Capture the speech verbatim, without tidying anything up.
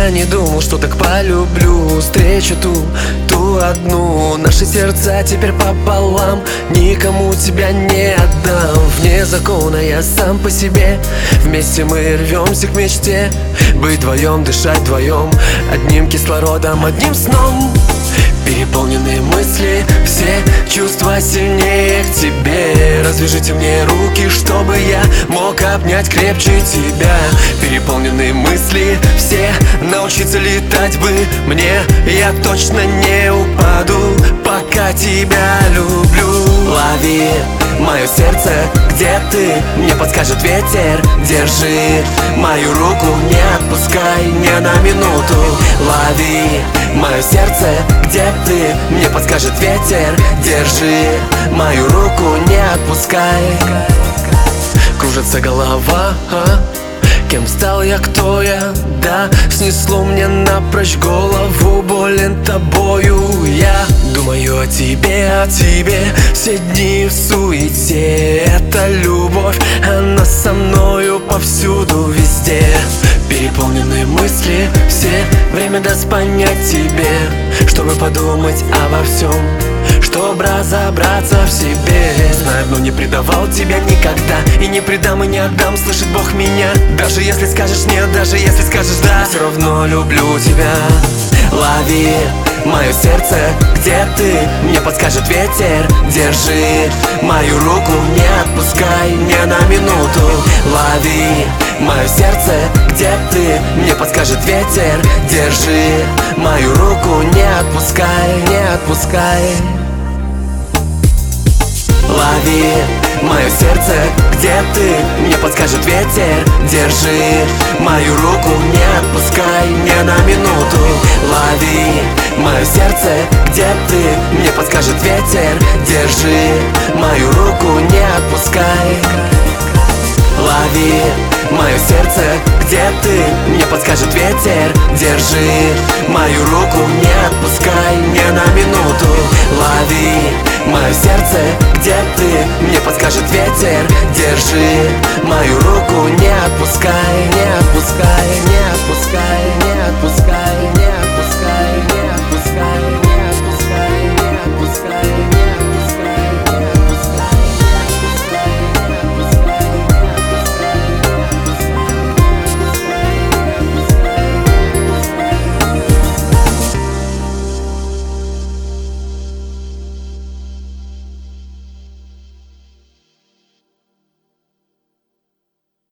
Я не думал, что так полюблю встречу ту, ту одну. Наши сердца теперь пополам, никому тебя не отдам. Вне закона я сам по себе, вместе мы рвемся к мечте. Быть вдвоем, дышать вдвоем, одним кислородом, одним сном. Переполненные мысли, все чувства сильнее к тебе. Развяжите мне руки, чтобы я мог обнять крепче тебя. Переполненные мысли, все научиться летать бы мне. Я точно не упаду, пока тебя люблю. Лови мое сердце, где ты, мне подскажет ветер. Держи мою руку, не отпускай ни на минуту. Лови мое сердце, где ты, мне подскажет ветер. Держи мою руку, не отпускай. Кружится голова, а? Кем стал я, кто я, да? Снесло мне напрочь голову, болен тобою я. Думаю о тебе, о тебе, все дни в суете. Это любовь, она со мною повсюду, везде. Переполненные мысли, все время даст понять тебе, чтобы подумать обо всем, чтобы разобраться в себе. Знаю, но не предавал тебя никогда, и не предам, и не отдам, слышит Бог меня. Даже если скажешь нет, даже если скажешь да, все равно люблю тебя. Лови мое сердце, где ты, мне подскажет ветер. Держи мою руку, не отпускай ни на минуту. Лови мое сердце, где ты, мне подскажет ветер. Держи мою руку, не отпускай, не отпускай. Лови мое сердце, где ты, мне подскажет ветер. Держи мою руку, не отпускай ни на минуту. Лови мое сердце, где ты, мне подскажет ветер. Держи мою руку, не отпускай. Лови мое сердце, где ты, мне подскажет ветер. Держи мою руку, не отпускай ни на минуту. Лови мое сердце, где ты, мне подскажет ветер. Держи мою руку, не отпускай.